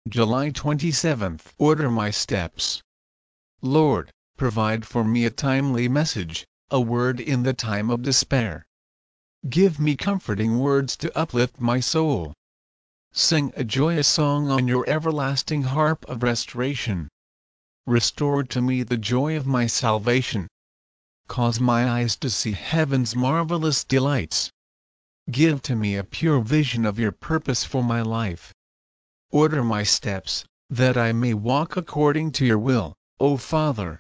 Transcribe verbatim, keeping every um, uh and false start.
July twenty-seventh. Order my steps. Lord, provide for me a timely message, a word in the time of despair. Give me comforting words to uplift my soul. Sing a joyous song on your everlasting harp of restoration. Restore to me the joy of my salvation. Cause my eyes to see heaven's marvelous delights. Give to me a pure vision of your purpose for my life. Order my steps, that I may walk according to your will, O Father.